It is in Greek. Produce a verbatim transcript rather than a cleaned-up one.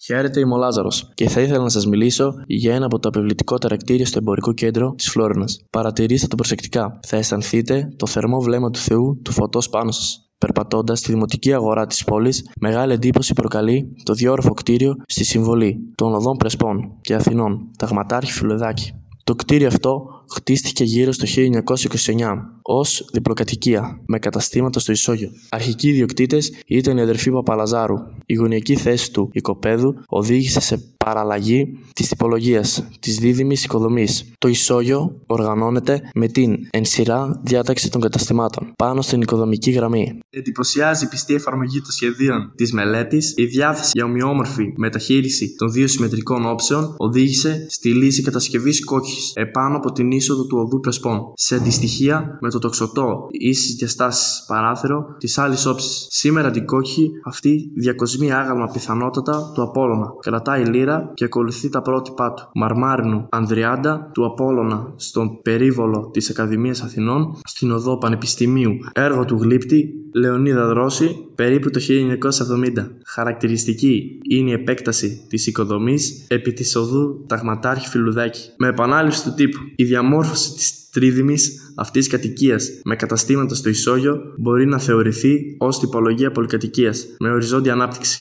Χαίρετε, είμαι ο Λάζαρος και θα ήθελα να σας μιλήσω για ένα από τα απευλητικότερα κτίρια στο εμπορικό κέντρο της Φλόρινας. Παρατηρήστε το προσεκτικά. Θα αισθανθείτε το θερμό βλέμμα του Θεού του φωτός πάνω σας. Περπατώντας στη δημοτική αγορά της πόλης, μεγάλη εντύπωση προκαλεί το διόρροφο κτίριο στη συμβολή των οδών Πρεσπών και Αθηνών, Ταγματάρχη Φιλοδάκη. Το κτίριο αυτό χτίστηκε γύρω στο χίλια εννιακόσια είκοσι εννιά ως διπλοκατοικία με καταστήματα στο ισόγειο. Αρχικοί ιδιοκτήτες ήταν οι αδερφοί Παπαλαζάρου. Η γωνιακή θέση του οικοπαίδου οδήγησε σε παραλλαγή της τυπολογίας της δίδυμης οικοδομής. Το ισόγειο οργανώνεται με την εν σειρά διάταξη των καταστημάτων πάνω στην οικοδομική γραμμή. Εντυπωσιάζει η πιστή εφαρμογή των σχεδίων της μελέτης. Η διάθεση για ομοιόμορφη μεταχείριση των δύο συμμετρικών όψεων οδήγησε στη λύση κατασκευής κόκκης επάνω από την είσοδο του οδού Πρεσπών, σε αντιστοιχεία με το τοξωτό ίσης διαστάσεις παράθυρο της άλλης όψης. Σήμερα την κόκκη αυτή διακοσμεί άγαλμα πιθανότατα του Απόλλωνα. Κρατάει λύρα και ακολουθεί τα πρότυπά του. Μαρμάρινου Ανδριάντα του Απόλλωνα στον περίβολο της Ακαδημίας Αθηνών, στην οδό Πανεπιστημίου. Έργο του γλύπτη Λεωνίδα Δρώση, περίπου το χίλια εννιακόσια εβδομήντα. Χαρακτηριστική είναι η επέκταση της οικοδομής επί της οδού Ταγματάρχη Φιλουδάκη. Με επανάληψη του τύπου, η διαμόρφωση της τρίδυμης αυτής κατοικίας με καταστήματα στο ισόγειο μπορεί να θεωρηθεί ως τυπολογία πολυκατοικίας με οριζόντια ανάπτυξη.